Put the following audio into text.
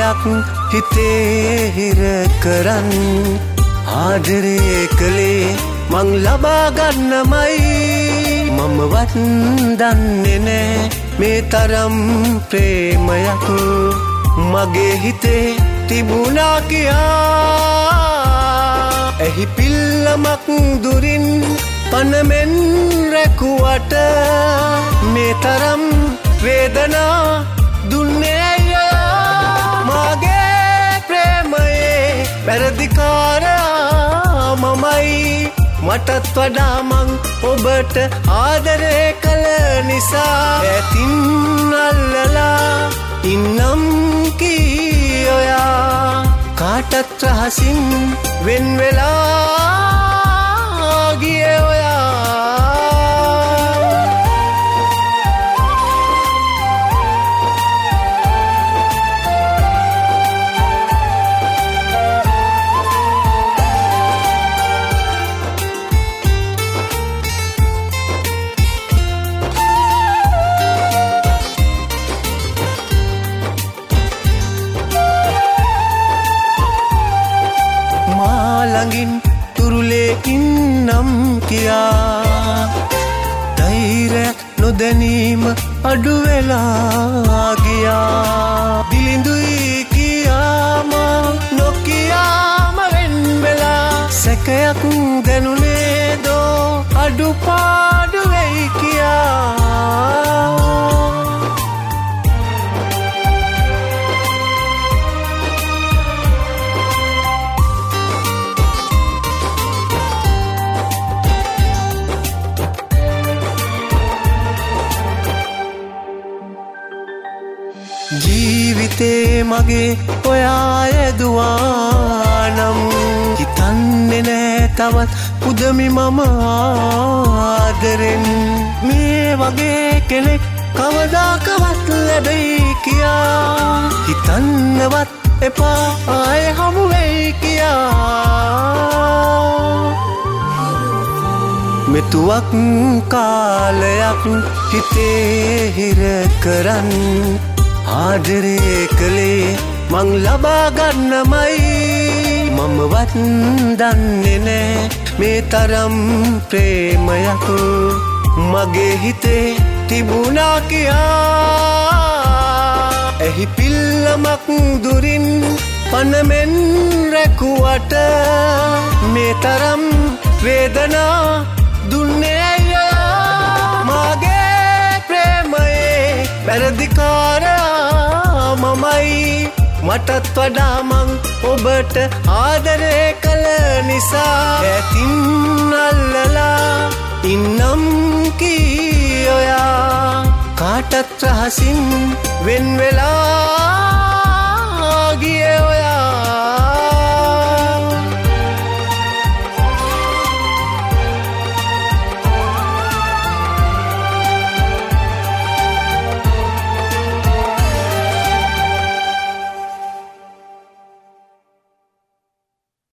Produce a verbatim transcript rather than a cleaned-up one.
කාලයක් හිතේ හිර කරන් ආදරේ කලේ මං ලබා ගන්නමයි මම වත් දන්නේ නෑ මේ තරම් ප්‍රේමයක් මගේ හිතේ තිබුණා කියා එහි පිල්ලමක් දුරින් පනමෙන් රැකුවට මේ තරම් වේදනා දුන්නේ මගේ ප්‍රේමයේ වැරදිකාරා මමයි මටත් වඩා මං ඔබට ආදරේ කළ නිසා ඇතින් අල්ලලා ඉන්නම් කී ඔයා කාටත් රහසින් වෙන් වෙලා ගියේ ඔයා ළඟින් තුරුලේකින් නම් කියා ධෛර්යයක් නොදැනීම අඩු වෙලා ගියා දිලිඳුයි කියාම නොකියාම වෙන් වෙලා සැකයක් දැනුනේ දෝ අඩුපාඩු වෙයි කියා ජීවිතේ මගේ ඔයා ඇදුවා නම් හිතන්නේ නෑ තවත් පුදමි මම ආදරෙන් මේ වගේ කෙනෙක් කවදාකවත් ලැබෙයි කියා හිතන්නවත් එපා ආයේ හමු වෙයි කියා මෙතුවක් කාලයක් හිතේ හිර කරන් ආදරේ කලේ මං ලබා ගන්නමයි මම වත් දන්නේ නෑ මේ තරම් ප්‍රේමයක් මගේ හිතේ තිබුණා කියා එහි පිල්ලමක් දුරින් පනමෙන් රැකුවට මේ තරම් වේදනා දුන්නේ මගේ ප්‍රේමයේ වැරදිකාරා මමයි මටත් වඩා මං ඔබට ආදරේ කළ නිසා ඇතින් අල්ලලා ඉන්නම් කී ඔයා කාටත් රහසින් වෙන් වෙලා ගියේ